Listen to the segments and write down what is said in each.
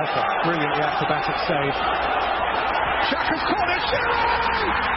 Xhaka. Brilliantly acrobatic save. Xhaka's corner, Giroud!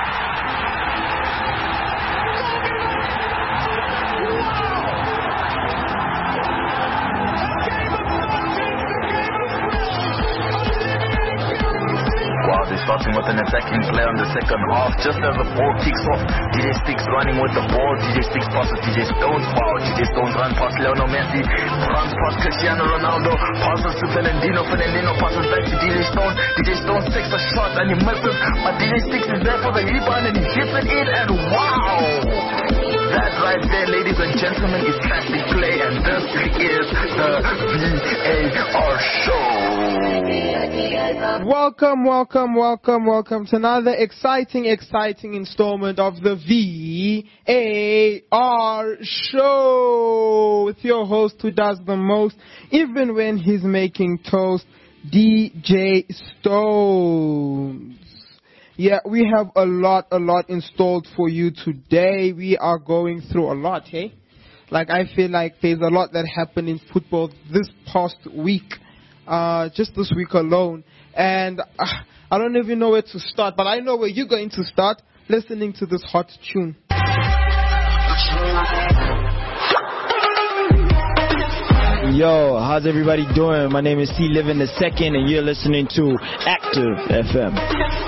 Wow, they're starting with an attacking play on the second half. Just as the ball kicks off, DJ Sticks running with the ball. DJ Sticks passes DJ Stones. Wow, DJ Stones run past Lionel Messi. Runs past Cristiano Ronaldo. Passes to Fernandinho. Fernandinho passes back to DJ Stones. DJ Stones takes a shot and he misses. But DJ Sticks is there for the rebound and he hits it in. And wow! That right there, ladies and gentlemen, is classic play. And this is the VAR show. Welcome to another exciting installment of the VAR show with your host who does the most, even when he's making toast, DJ Stones. Yeah, we have a lot installed for you today. We are going through a lot, hey? Like, I feel like there's a lot that happened in football this past week. Just this week alone. And I don't even know where to start, but I know where you're going to start, listening to this hot tune. Yo, how's everybody doing? My name is C Living the Second, and you're listening to Active FM.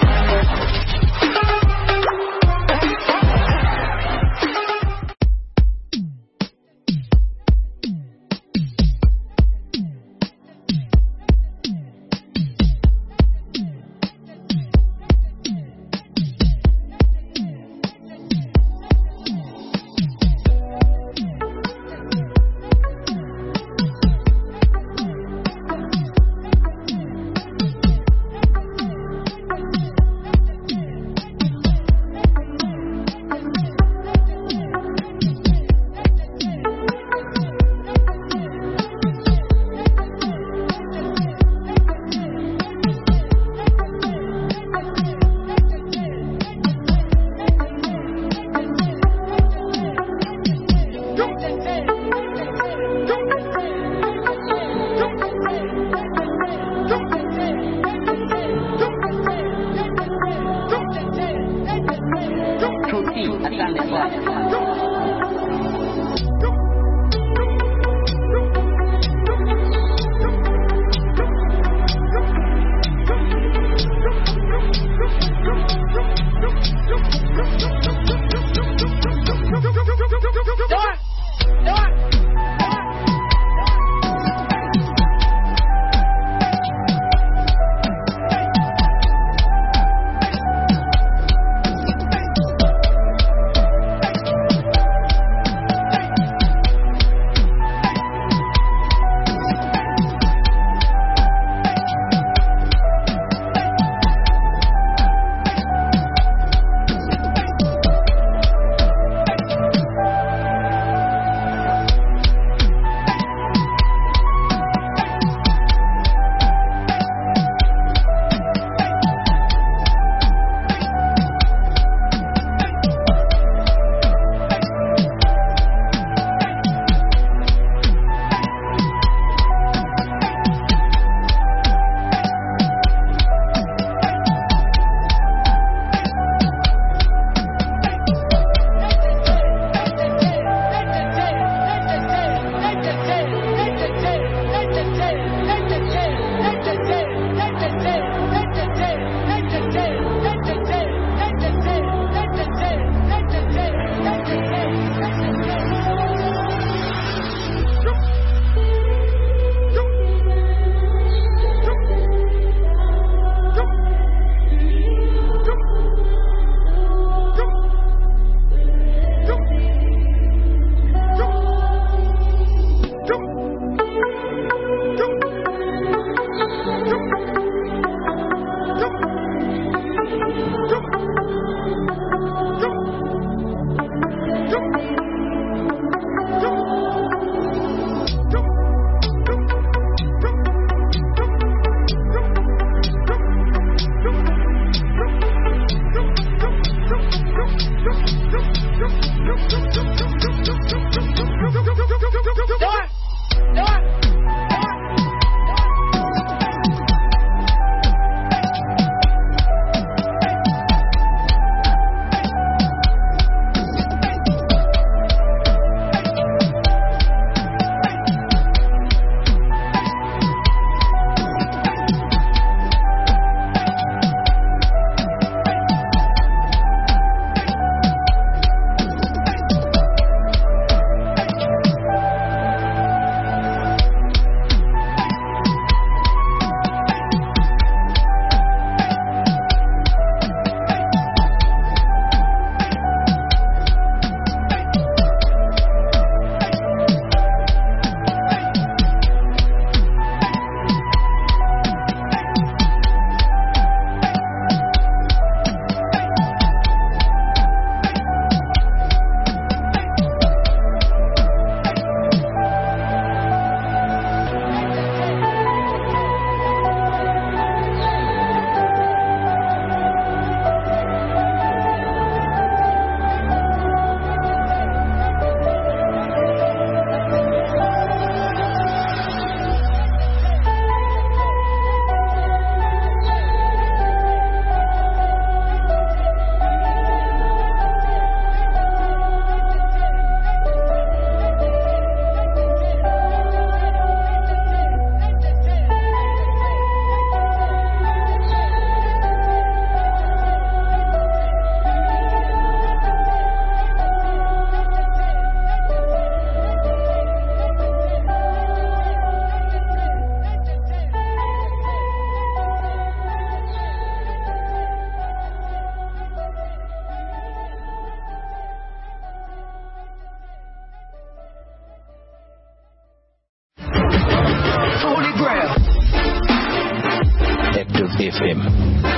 FM.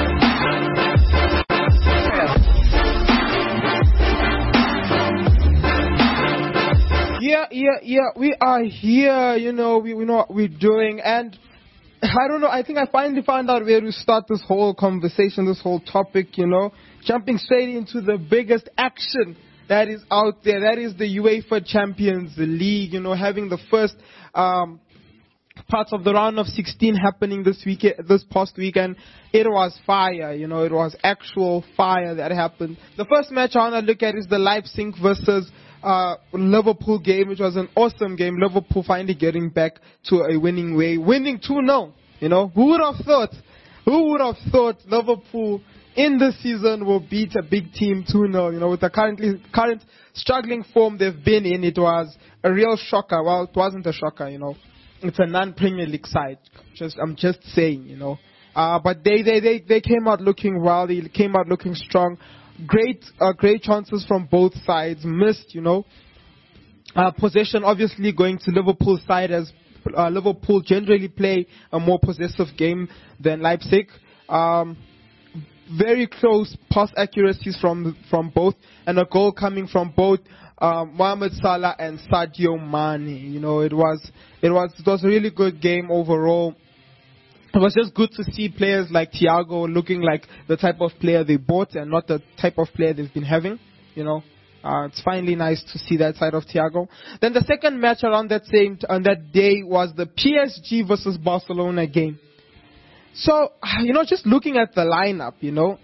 Yeah, we are here, we know what we're doing, and I don't know, I think I finally found out where to start this whole conversation, this whole topic, jumping straight into the biggest action that is out there, that is the UEFA Champions League, having the first parts of the round of 16 happening this past weekend. It was fire, it was actual fire that happened. The first match I want to look at is the Leipzig versus Liverpool game, which was an awesome game. Liverpool finally getting back to a winning way, winning 2-0. Who would have thought Liverpool in this season will beat a big team 2-0? With the current struggling form they've been in, it was a real shocker. Well, it wasn't a shocker, It's a non-Premier League side. I'm just saying, But they came out looking well. They came out looking strong. Great chances from both sides. Missed, possession obviously going to Liverpool's side, as Liverpool generally play a more possessive game than Leipzig. Very close pass accuracies from both, and a goal coming from both Mohamed Salah and Sadio Mane. It was a really good game overall. It was just good to see players like Thiago looking like the type of player they bought and not the type of player they've been having. It's finally nice to see that side of Thiago. Then the second match on that day was the PSG versus Barcelona game. So, just looking at the lineup,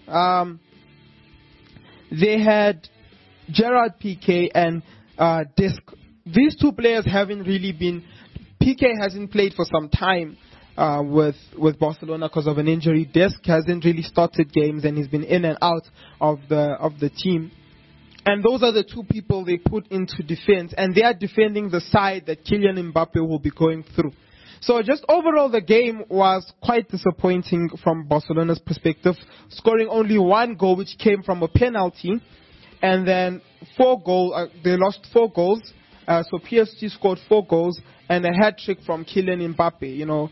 they had Gerard Piqué and Dest. These two players haven't really been. Piqué hasn't played for some time with Barcelona because of an injury. Dest hasn't really started games and he's been in and out of the team. And those are the two people they put into defense, and they are defending the side that Kylian Mbappe will be going through. So just overall, the game was quite disappointing from Barcelona's perspective, scoring only one goal, which came from a penalty, and then they lost 4 goals. So PSG scored 4 goals and a hat-trick from Kylian Mbappe.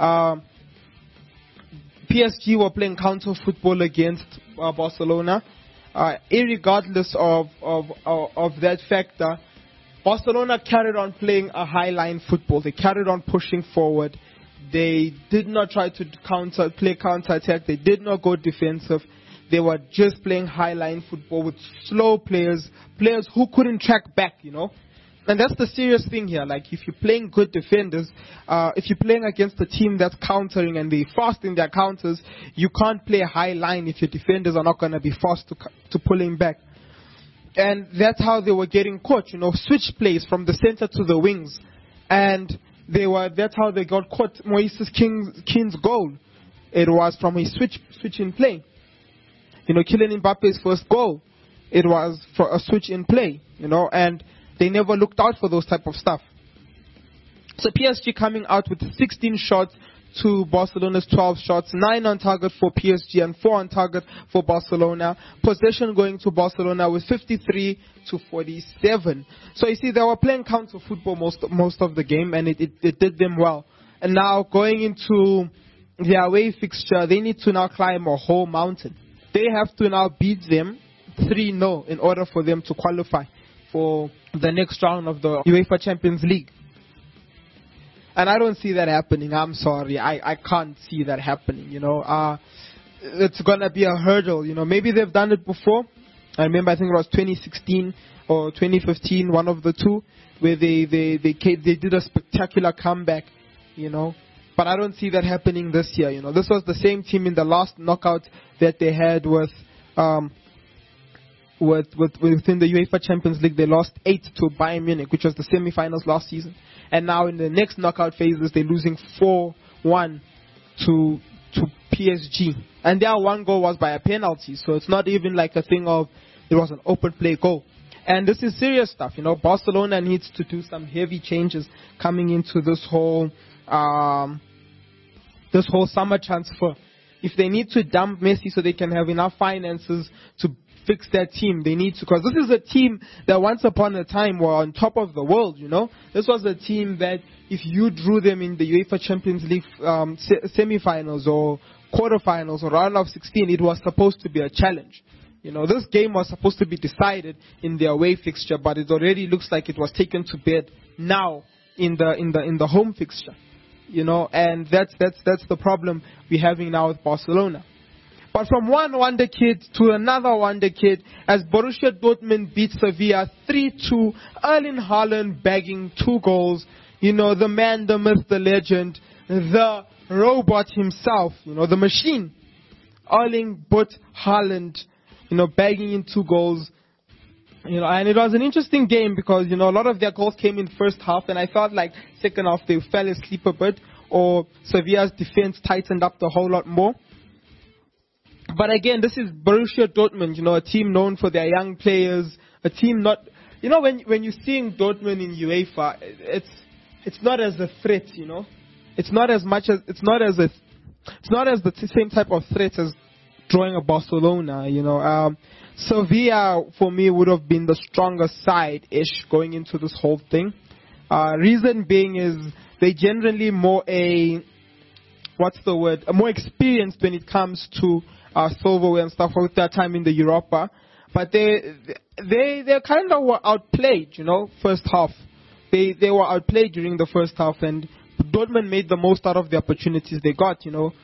PSG were playing counter football against Barcelona. Irregardless of that factor, Barcelona carried on playing a high-line football. They carried on pushing forward. They did not try to play counter-attack. They did not go defensive. They were just playing high-line football with slow players who couldn't track back, And that's the serious thing here. Like, if you're playing good defenders, if you're playing against a team that's countering and they're fast in their counters, you can't play high line if your defenders are not going to be fast to pulling back. And that's how they were getting caught, switch plays from the center to the wings. And that's how they got caught. Moises Kean's goal, it was from a switch in play. Kylian Mbappe's first goal, it was for a switch in play, and they never looked out for those type of stuff. So PSG coming out with 16 shots to Barcelona's 12 shots, 9 on target for PSG and 4 on target for Barcelona. Possession going to Barcelona with 53 to 47. So you see, they were playing counter football most of the game, and it did them well. And now going into their away fixture, they need to now climb a whole mountain. They have to now beat them 3-0 in order for them to qualify for the next round of the UEFA Champions League. And I don't see that happening. I'm sorry. I can't see that happening, It's going to be a hurdle, Maybe they've done it before. I remember, I think it was 2016 or 2015, one of the two, where they did a spectacular comeback, But I don't see that happening this year, This was the same team in the last knockout that they had within the UEFA Champions League. They lost 8 to Bayern Munich, which was the semi-finals last season. And now in the next knockout phases, they're losing 4-1 to PSG. And their one goal was by a penalty, so it's not even like a thing of it was an open play goal. And this is serious stuff, Barcelona needs to do some heavy changes coming into this whole summer transfer. If they need to dump Messi so they can have enough finances to fix that team, they need to, because this is a team that once upon a time were on top of the world, This was a team that if you drew them in the UEFA Champions League semi-finals or quarterfinals or round of 16, it was supposed to be a challenge. This game was supposed to be decided in the away fixture, but it already looks like it was taken to bed now in the home fixture. And that's the problem we're having now with Barcelona. But from one wonder kid to another wonder kid, as Borussia Dortmund beat Sevilla 3-2, Erling Haaland bagging 2 goals. The man, the myth, the legend, the robot himself, the machine. Erling Haaland, bagging in 2 goals. And it was an interesting game because, a lot of their goals came in first half, and I felt like second half they fell asleep a bit, or Sevilla's defense tightened up a whole lot more. But again, this is Borussia Dortmund, a team known for their young players, a team not, when you're seeing Dortmund in UEFA, it's not as a threat, It's not as much as, it's not as the same type of threat as drawing a Barcelona, Sevilla, for me, would have been the stronger side-ish going into this whole thing. Reason being is they generally more more experienced when it comes to silverware and stuff with their time in the Europa. But they kind of were outplayed, first half. They were outplayed during the first half, and Dortmund made the most out of the opportunities they got,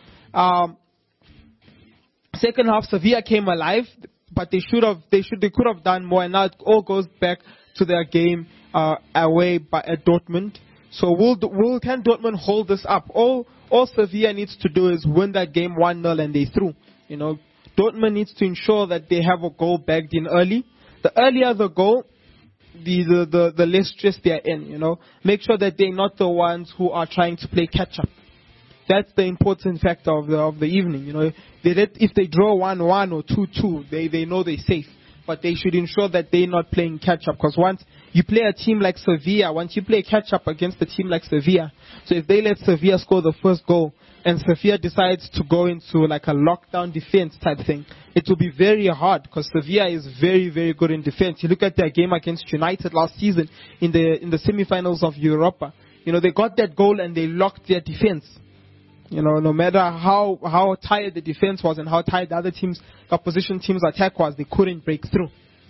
Second half, Sevilla came alive, but they could have done more, and now it all goes back to their game away at Dortmund. So can Dortmund hold this up? All Sevilla needs to do is win that game 1-0 and they through. Dortmund needs to ensure that they have a goal bagged in early. The earlier the goal, the less stress they are in. Make sure that they're not the ones who are trying to play catch up. That's the important factor of the evening. If they draw 1-1 or 2-2, they know they're safe. But they should ensure that they're not playing catch up, because once you play a team like Sevilla, once you play catch up against a team like Sevilla, so if they let Sevilla score the first goal and Sevilla decides to go into like a lockdown defense type thing, it will be very hard, because Sevilla is very, very good in defense. You look at their game against United last season in the semi-finals of Europa. They got that goal and they locked their defense. No matter how tired the defense was and how tired the other teams, the opposition team's attack was, they couldn't break through.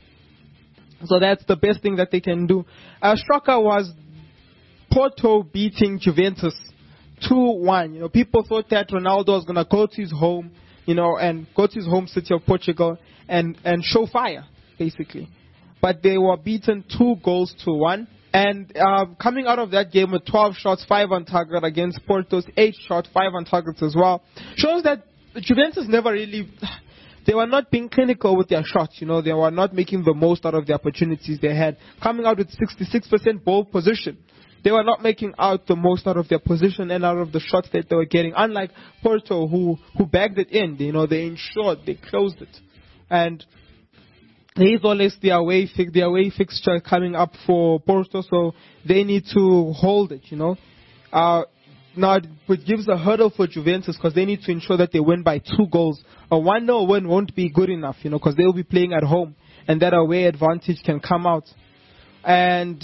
So that's the best thing that they can do. Shocker was Porto beating Juventus 2-1. People thought that Ronaldo was going to go to his home, and go to his home city of Portugal and show fire, basically. But they were beaten 2-1. And coming out of that game with 12 shots, 5 on target against Porto's 8 shots, 5 on targets as well, shows that Juventus never really, they were not being clinical with their shots. They were not making the most out of the opportunities they had. Coming out with 66% ball position, they were not making out the most out of their position and out of the shots that they were getting. Unlike Porto, who bagged it in, they ensured, they closed it. And there is always the away fixture coming up for Porto, so they need to hold it, Now it gives a hurdle for Juventus, because they need to ensure that they win by 2 goals. A 1-0 win won't be good enough, because they will be playing at home, and that away advantage can come out. And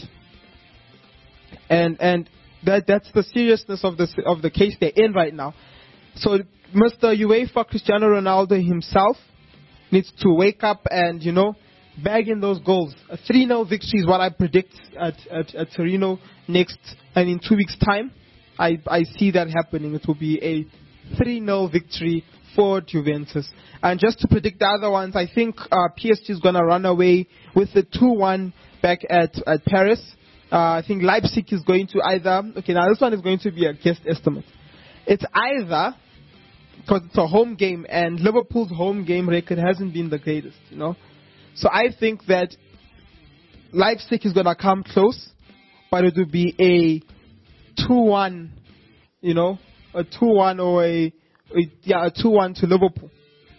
that's the seriousness of the case they're in right now. So Mr. UEFA, Cristiano Ronaldo himself, needs to wake up and, bag in those goals. A 3-0 victory is what I predict at Torino next, and in 2 weeks' time, I see that happening. It will be a 3-0 victory for Juventus. And just to predict the other ones, I think PSG is going to run away with the 2-1 back at Paris. I think Leipzig is going to either, now this one is going to be a guess estimate. It's either, because it's a home game, and Liverpool's home game record hasn't been the greatest, So I think that Leipzig is going to come close, but it will be a 2-1, a 2-1 or a 2-1 to Liverpool.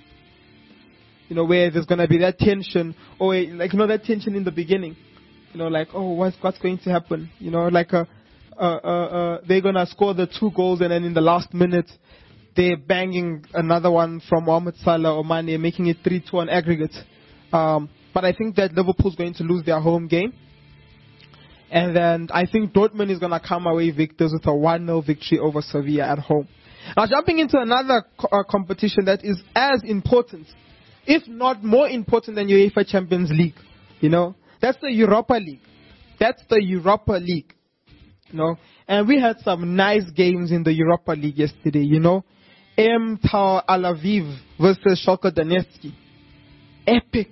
Where there's going to be that tension, or that tension in the beginning. What's going to happen? They're going to score the 2 goals, and then in the last minute, they're banging another one from Mohamed Salah or Mane, making it 3-2 on aggregate. But I think that Liverpool's going to lose their home game. And then I think Dortmund is going to come away victors with a 1-0 victory over Sevilla at home. Now, jumping into another competition that is as important, if not more important than UEFA Champions League, that's the Europa League. That's the Europa League, And we had some nice games in the Europa League yesterday, MTAL Alaviv versus Schalke Donetsk. Epic,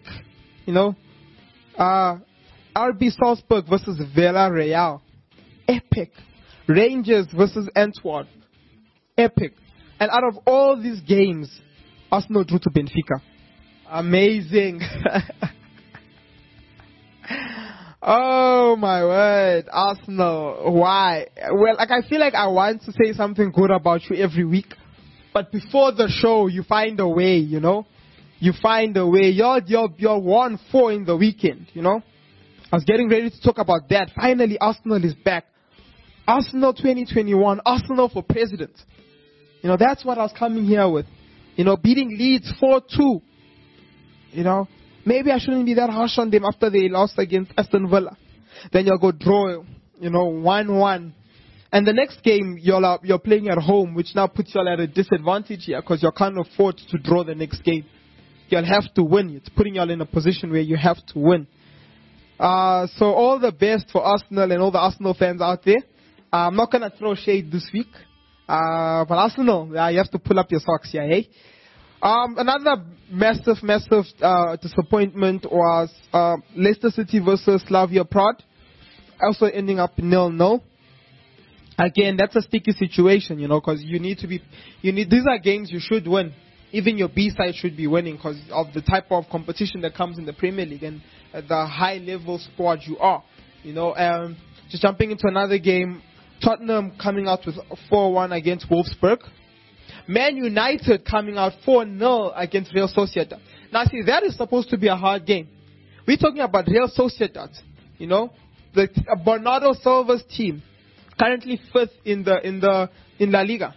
RB Salzburg versus Villarreal. Epic. Rangers versus Antwerp. Epic. And out of all these games, Arsenal drew to Benfica. Amazing. Oh my word, Arsenal. Why? Well, I feel like I want to say something good about you every week. But before the show, you find a way, You find a way. You're 1-4 in the weekend, I was getting ready to talk about that. Finally, Arsenal is back. Arsenal 2021. Arsenal for president. That's what I was coming here with. Beating Leeds 4-2. Maybe I shouldn't be that harsh on them after they lost against Aston Villa. Then you'll go draw, 1-1. And the next game, you're playing at home, which now puts you all at a disadvantage here because you can't afford to draw the next game. You'll have to win. It's putting you all in a position where you have to win. So all the best for Arsenal and all the Arsenal fans out there. I'm not going to throw shade this week. But Arsenal, you have to pull up your socks here, hey? Another massive disappointment was Leicester City versus Slavia Prague. Also ending up 0-0. Again, that's a sticky situation, because these are games you should win. Even your B side should be winning because of the type of competition that comes in the Premier League and the high level squad you are. Just jumping into another game, Tottenham coming out with 4-1 against Wolfsburg. Man United coming out 4-0 against Real Sociedad. Now see, that is supposed to be a hard game. We're talking about Real Sociedad, the Bernardo Silva's team, currently 5th in La Liga.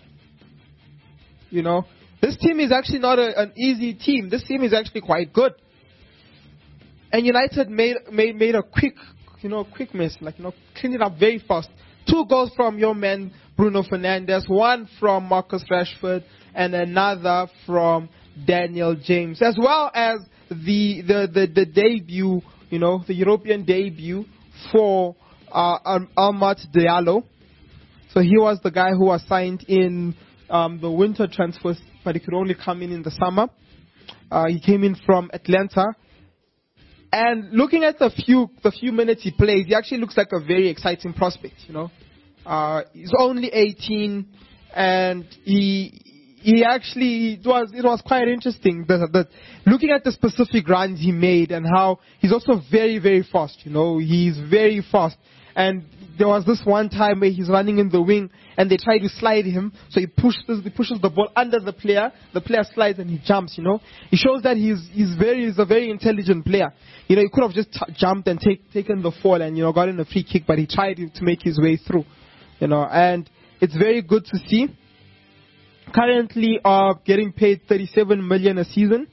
This team is actually not an easy team. This team is actually quite good. And United made a quick mess, cleaned it up very fast. 2 goals from your man Bruno Fernandes, 1 from Marcus Rashford, and another from Daniel James, as well as the debut, the European debut for Amad Diallo. So he was the guy who was signed in the winter transfers, but he could only come in the summer. He came in from Atlanta. And looking at the few minutes he plays, he actually looks like a very exciting prospect, He's only 18, and he actually, it was quite interesting. Looking at the specific runs he made and how he's also very, very fast, He's very fast. And there was this one time where he's running in the wing and they try to slide him, so he pushes the ball under the player slides and he jumps, It shows that he's a very intelligent player. He could have just jumped and taken the fall and, gotten a free kick, but he tried to make his way through, and it's very good to see. Currently getting paid 37 million a season.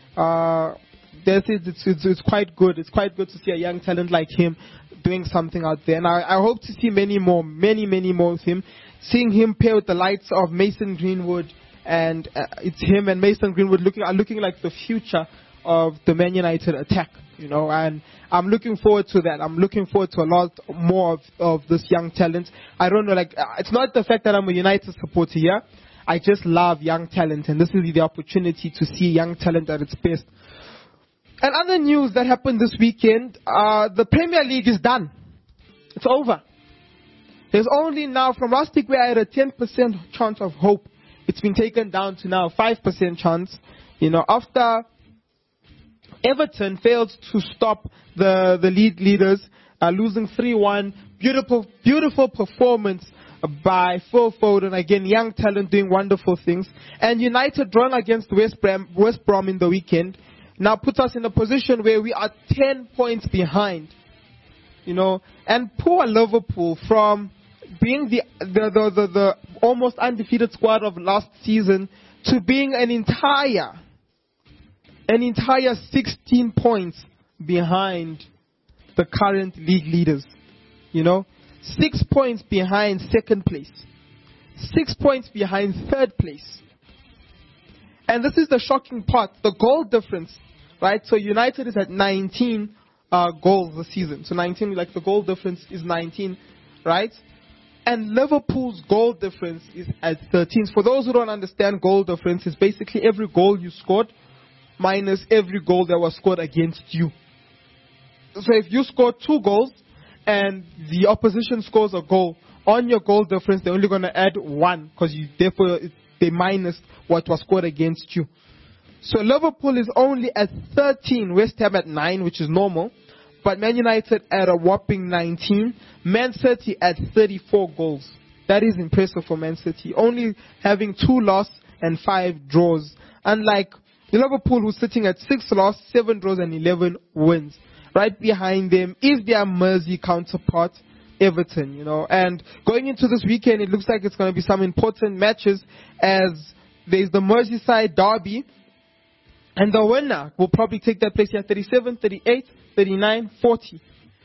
It's quite good. It's quite good to see a young talent like him doing something out there. And I hope to see many more of him. Seeing him pair with the likes of Mason Greenwood, and it's him and Mason Greenwood looking like the future of the Man United attack, and I'm looking forward to that. I'm looking forward to a lot more of this young talent. I don't know, it's not the fact that I'm a United supporter here. I just love young talent, and this is the opportunity to see young talent at its best. And other news that happened this weekend, the Premier League is done. It's over. There's only now, from last week where I had a 10% chance of hope, it's been taken down to now 5% chance. After Everton failed to stop the leaders, losing 3-1. Beautiful performance by Phil Foden. Again, young talent doing wonderful things. And United drawing against West Brom in the weekend now puts us in a position where we are 10 points behind. And poor Liverpool, from being the almost undefeated squad of last season to being an entire 16 points behind the current league leaders. 6 points behind second place. 6 points behind third place. And this is the shocking part, the goal difference, right? So United is at 19 goals this season. So 19, like the goal difference is 19, right? And Liverpool's goal difference is at 13. For those who don't understand, goal difference is basically every goal you scored minus every goal that was scored against you. So if you score 2 goals and the opposition scores a goal, on your goal difference they're only going to add 1 because therefore they minus what was scored against you. So Liverpool is only at 13, West Ham at 9, which is normal, but Man United at a whopping 19, Man City at 34 goals. That is impressive for Man City, only having 2 losses and 5 draws, unlike Liverpool, who's sitting at 6 losses, 7 draws and 11 wins. Right behind them is their Mersey counterpart, Everton, And going into this weekend, it looks like it's going to be some important matches, as there's the Merseyside derby, and the winner will probably take that place here, 37, 38, 39, 40.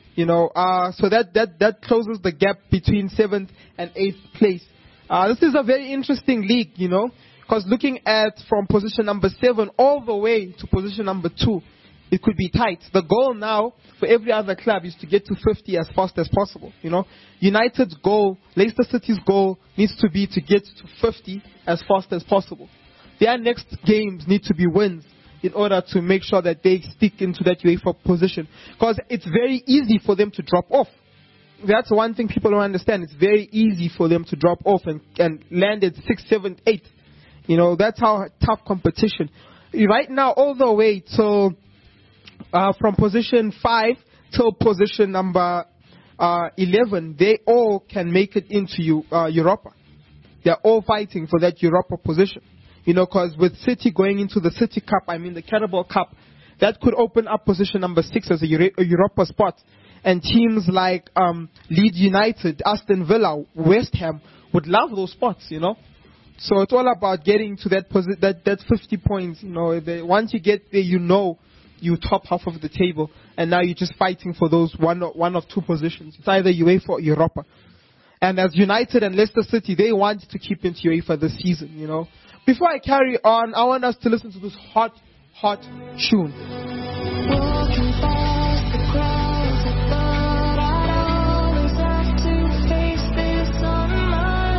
So that closes the gap between 7th and 8th place. This is a very interesting league, because looking at from position number 7 all the way to position number 2, it could be tight. The goal now for every other club is to get to 50 as fast as possible. United's goal, Leicester City's goal needs to be to get to 50 as fast as possible. Their next games need to be wins in order to make sure that they stick into that UEFA position. Because it's very easy for them to drop off. That's one thing people don't understand. It's very easy for them to drop off and land at 6, 7, 8. That's how tough competition. Right now, all the way till from position 5 till position number 11, they all can make it into Europa. They're all fighting for that Europa position. Because with City going into the City Cup, the Carabao Cup, that could open up position number 6 as a Europa spot. And teams like Leeds United, Aston Villa, West Ham would love those spots, So it's all about getting to that 50 points. Once you get there, you top half of the table, and now you're just fighting for those one of 2 positions. It's either UEFA or Europa. And as United and Leicester City, they want to keep into UEFA this season, Before I carry on, I want us to listen to this hot tune. Walking past the crowds, I thought I'd always have to face this on my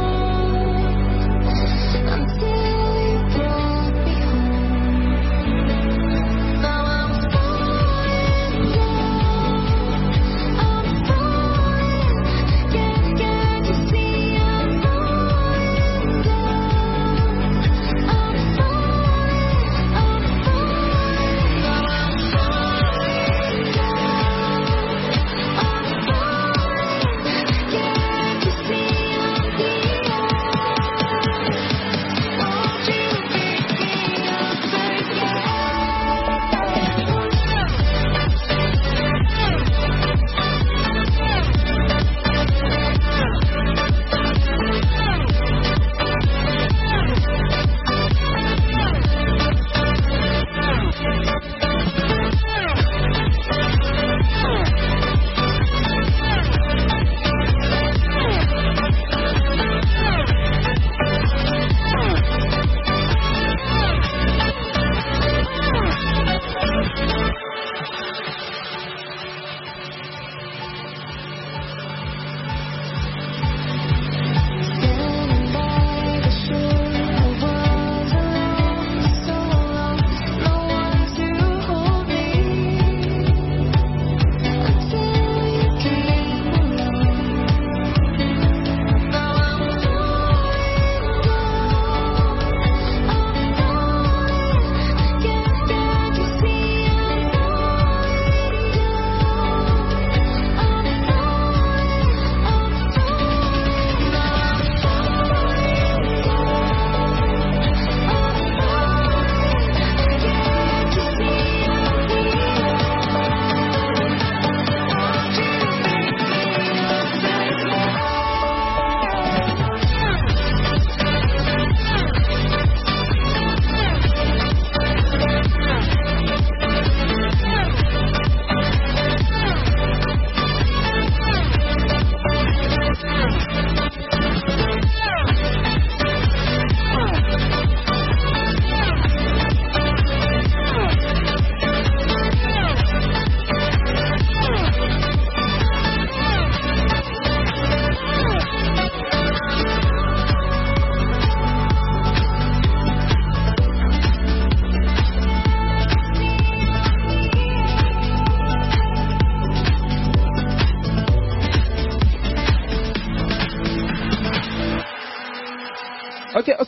own, until you brought me home. Now I'm falling down, can't you see I'm falling down, I'm falling.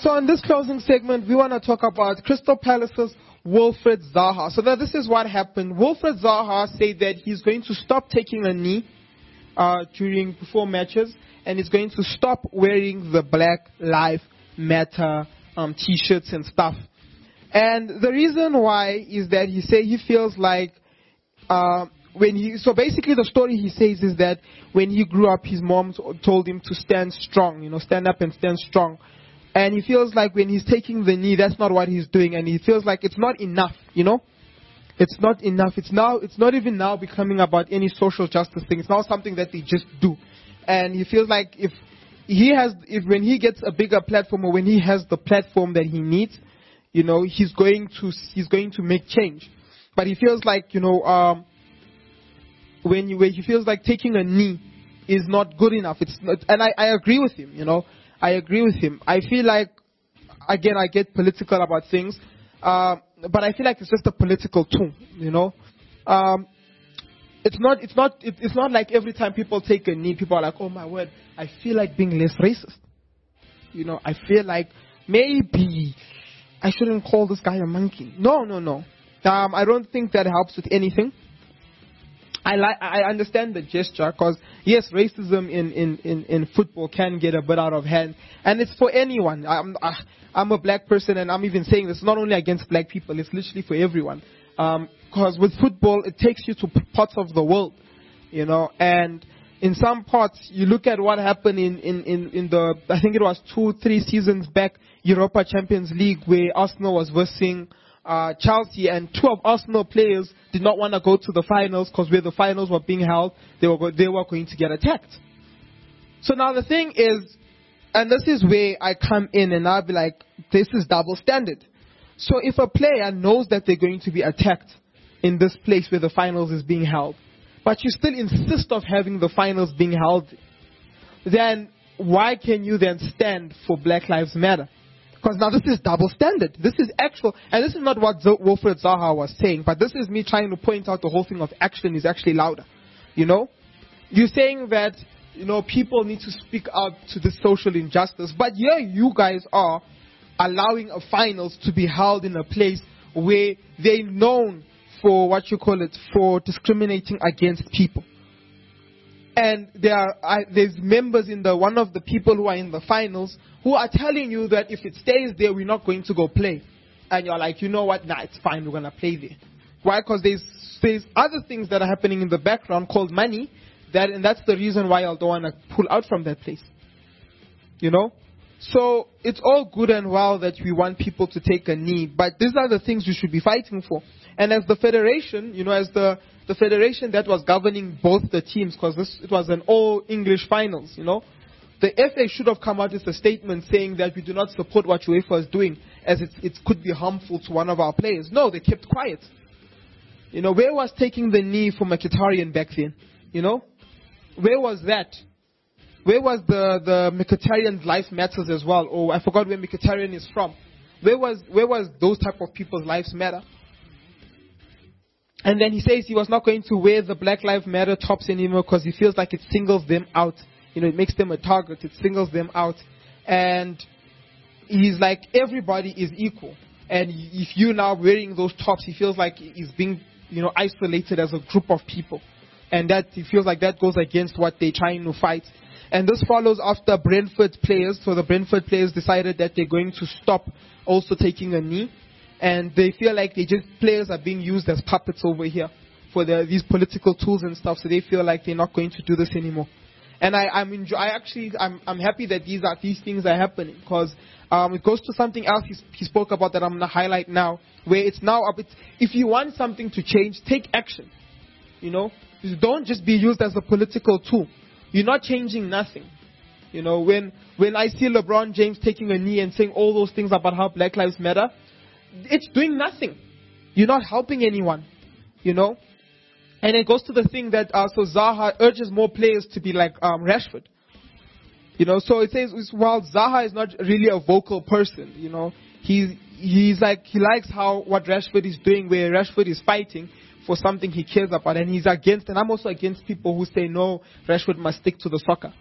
So in this closing segment, we want to talk about Crystal Palace's Wilfred Zaha. So now this is what happened. Wilfred Zaha said that he's going to stop taking a knee before matches, and he's going to stop wearing the Black Lives Matter t-shirts and stuff. And the reason why is that he say he feels like so basically the story he says is that when he grew up, his mom told him to stand strong, stand up and stand strong. And he feels like when he's taking the knee, that's not what he's doing, and he feels like it's not enough, It's not enough. It's not even now becoming about any social justice thing. It's now something that they just do. And he feels like if when he gets a bigger platform, or when he has the platform that he needs, he's going to make change. But he feels like, when he feels like taking a knee is not good enough. It's not, and I agree with him, I agree with him. I feel like, again, I get political about things, but I feel like it's just a political tool, It's not like every time people take a knee, people are like, oh my word, I feel like being less racist. I feel like maybe I shouldn't call this guy a monkey. No. I don't think that helps with anything. I understand the gesture, because yes, racism in football can get a bit out of hand, and it's for anyone. I'm a black person, and I'm even saying this not only against black people, it's literally for everyone. Because with football, it takes you to parts of the world, and in some parts, you look at what happened in the, I think it was 2-3 seasons back, Europa Champions League, where Arsenal was versing Chelsea, and 2 of Arsenal players did not want to go to the finals because where the finals were being held, they were going to get attacked. So now the thing is, and this is where I come in and I'll be like, this is double standard. So if a player knows that they're going to be attacked in this place where the finals is being held, but you still insist of having the finals being held, then why can you then stand for Black Lives Matter? Because now this is double standard. This is actual, and this is not what Wilfred Zaha was saying, but this is me trying to point out the whole thing of action is actually louder. You're saying that, people need to speak out to this social injustice, but here you guys are allowing a finals to be held in a place where they're known for for discriminating against people. And there's members in one of the people who are in the finals who are telling you that if it stays there, we're not going to go play. And you're like, you know what? Nah, it's fine. We're going to play there. Why? Because there's other things that are happening in the background called money, and that's the reason why I don't want to pull out from that place. So it's all good and well that we want people to take a knee, but these are the things we should be fighting for. And as the federation, as the federation that was governing both the teams, because it was an all-English finals, the FA should have come out with a statement saying that we do not support what UEFA is doing, as it could be harmful to one of our players. No, they kept quiet. Where was taking the knee for Mkhitaryan back then? Where was that? Where was the Mkhitaryan's life matters as well? Oh, I forgot where Mkhitaryan is from. Where was those type of people's lives matter? And then he says he was not going to wear the Black Lives Matter tops anymore because he feels like it singles them out. It makes them a target. It singles them out. And he's like, everybody is equal. And if you're now wearing those tops, he feels like he's being, isolated as a group of people. And that he feels like that goes against what they're trying to fight. And this follows after Brentford players. So the Brentford players decided that they're going to stop also taking a knee. And they feel like players are being used as puppets over here for these political tools and stuff. So they feel like they're not going to do this anymore. And I'm happy that these things are happening, because it goes to something else he spoke about that I'm gonna highlight now, where it's now if you want something to change, take action. Don't just be used as a political tool. You're not changing nothing. When I see LeBron James taking a knee and saying all those things about how Black Lives Matter, it's doing nothing. You're not helping anyone. And it goes to the thing that so Zaha urges more players to be like Rashford. So it says while Zaha is not really a vocal person, he's like he likes what Rashford is doing, where Rashford is fighting for something he cares about, and he's against. And I'm also against people who say no, Rashford must stick to the soccer.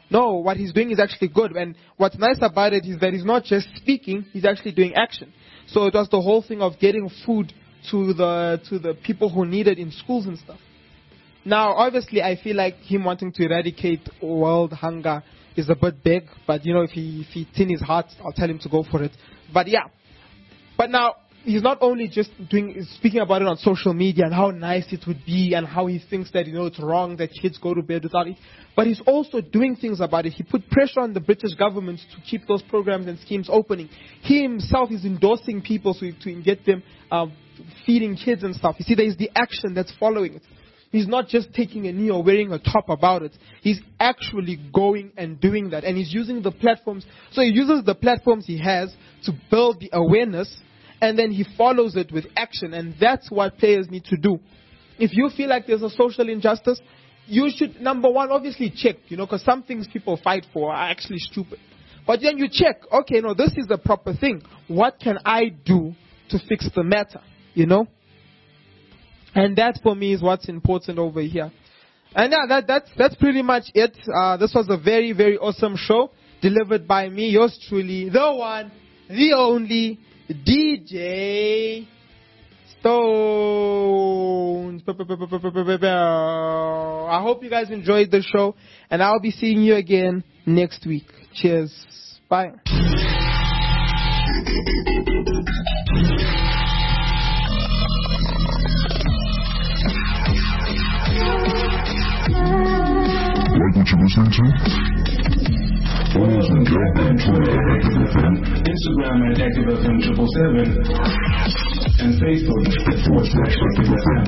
no, what he's doing is actually good. And what's nice about it is that he's not just speaking, he's actually doing action. So it was the whole thing of getting food to the people who need it in schools and stuff. Now, obviously, I feel like him wanting to eradicate world hunger is a bit big, but if it's in his heart, I'll tell him to go for it. But yeah. But now, he's not only just speaking about it on social media and how nice it would be and how he thinks that it's wrong that kids go to bed without it, but he's also doing things about it. He put pressure on the British government to keep those programs and schemes opening. He himself is endorsing people to get them feeding kids and stuff. You see, there's the action that's following it. He's not just taking a knee or wearing a top about it. He's actually going and doing that. And he's using the platforms. So he uses the platforms he has to build the awareness, and then he follows it with action. And that's what players need to do. If you feel like there's a social injustice, you should, number one, obviously check, because some things people fight for are actually stupid. But then you check, okay, no, this is the proper thing. What can I do to fix the matter, And that for me is what's important over here. And yeah, that's pretty much it. This was a very, very awesome show delivered by me, yours truly, the one, the only, DJ Stones. I hope you guys enjoyed the show, and I'll be seeing you again next week. Cheers. Bye. Like what you're listening to? Follow us on Jump and Twitter at Active FM, Instagram at Active FM 777, and Facebook at /Active FM.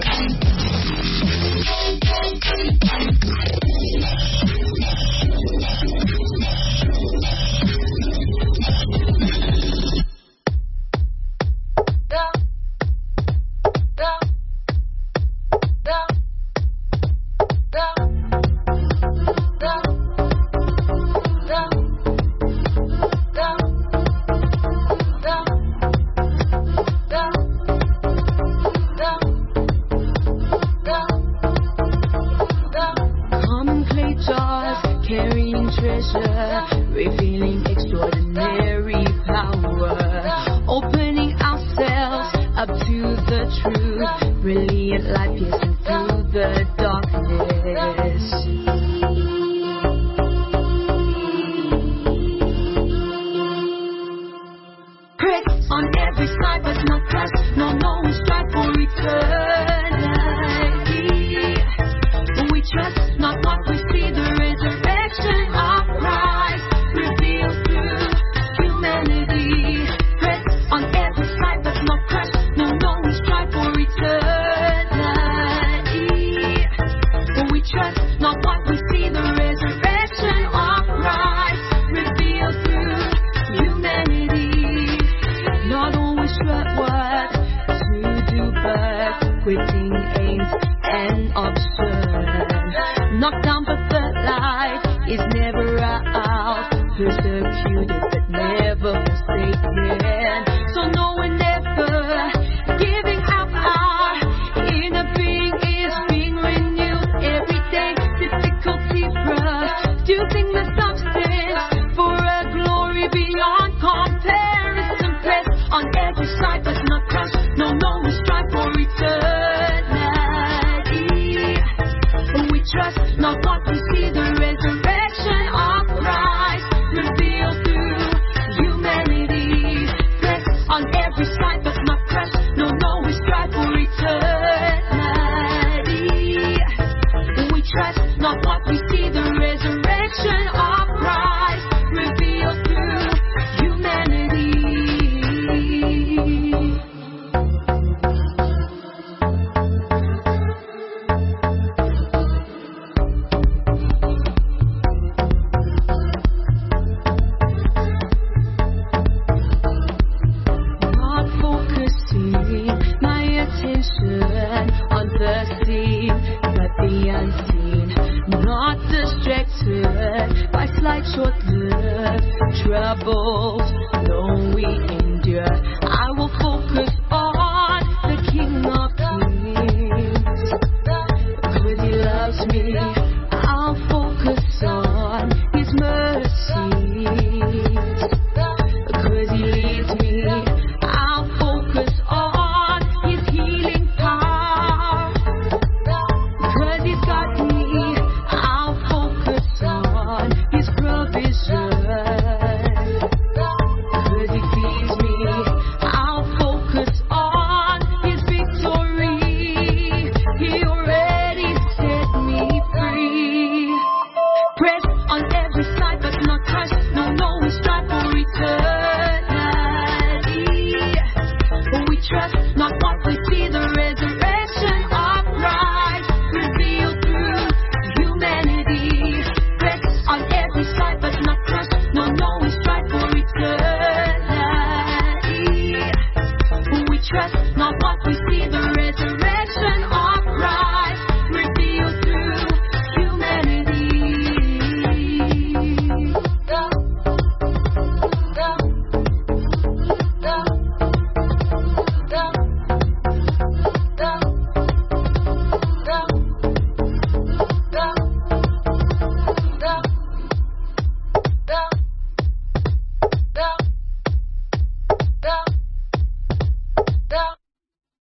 Revealing extraordinary power, opening ourselves up to the truth, brilliant light piercing through the darkness. Press on every side but not crush, no, we strive for eternity. We trust not what we see, the resurrection of Christ revealed through humanity. Press on every side but not crush, no, we strive for eternity. We trust not what we see, the resurrection of Christ revealed through humanity. Not always sure what to do, but quitting aims and observe. Knocked down but the light is never out. Persecuted but never forsaken. So no, we're never giving up. Our inner being is being renewed every day. Difficulty producing the substance for a glory beyond comparison. Press on every side but not crush. No, we strive for eternity. We trust not what we see, the resurrection of Christ revealed through humanity. Press on every side but not crush. No, we strive for eternity. We trust not what we see, the resurrection of Christ revealed through humanity. Not focusing my attention on the seen, but the unseen. Not distracted by slight short-lived trouble.